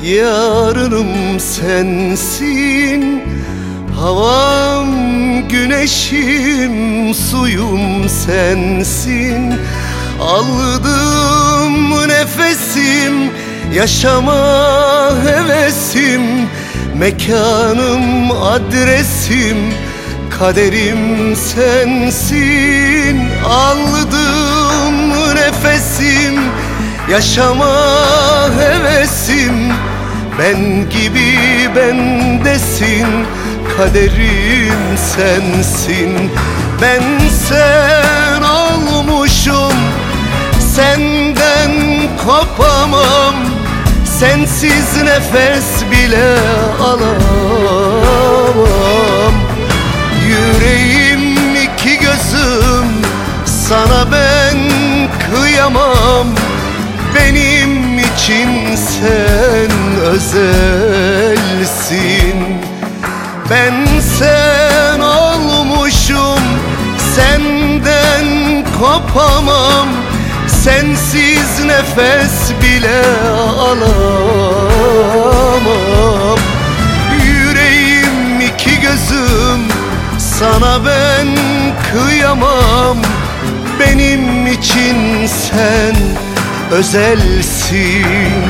yarınım sensin. Havam, güneşim, suyum sensin. Aldığım nefesim, yaşama hevesim. Mekanım, adresim, kaderim sensin. Aldığım nefesim, yaşama hevesim. Ben gibi bendesin, kaderim sensin. Ben sen olmuşum, senden kopamam. Sensiz nefes bile alamam. Yüreğim, iki gözüm, sana ben kıyamam. Benim için sen özelsin. Ben sen olmuşum, senden kopamam. Sensiz nefes bile alamam. Yüreğim, iki gözüm, sana ben kıyamam. Benim için sen özelsin.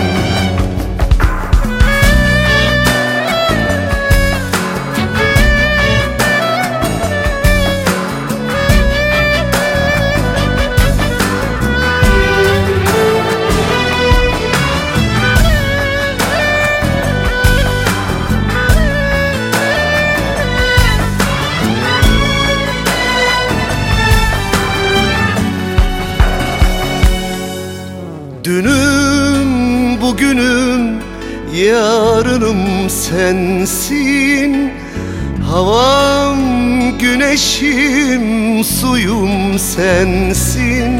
Dünüm, bugünüm, yarınım sensin. Havam, güneşim, suyum sensin.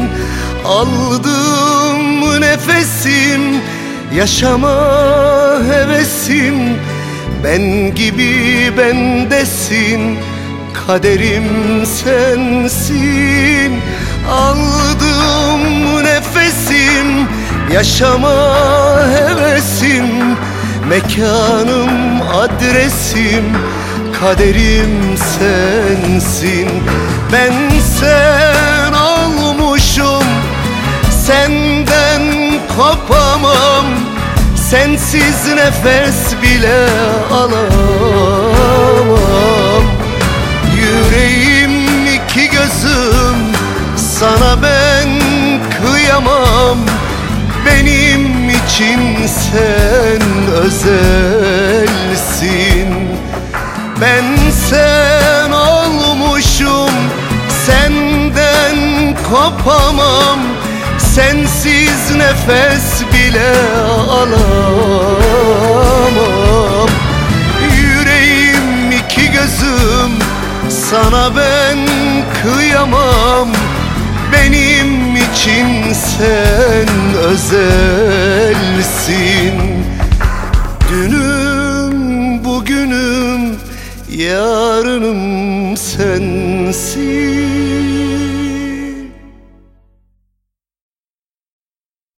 Aldığım nefesim, yaşama hevesim. Ben gibi bendesin, kaderim sensin. Aldığım nefesim, yaşama hevesim. Mekanım, adresim, kaderim sensin. Ben sen olmuşum, senden kopamam. Sensiz nefes bile alamam. Yüreğim, iki gözüm, sana ben kıyamam. Benim için sen özelsin. Ben sen olmuşum, senden kopamam. Sensiz nefes bile alamam. Yüreğim, iki gözüm, sana ben kıyamam. Benim için sen özelsin. Dünüm, bugünüm, yarınım sensin.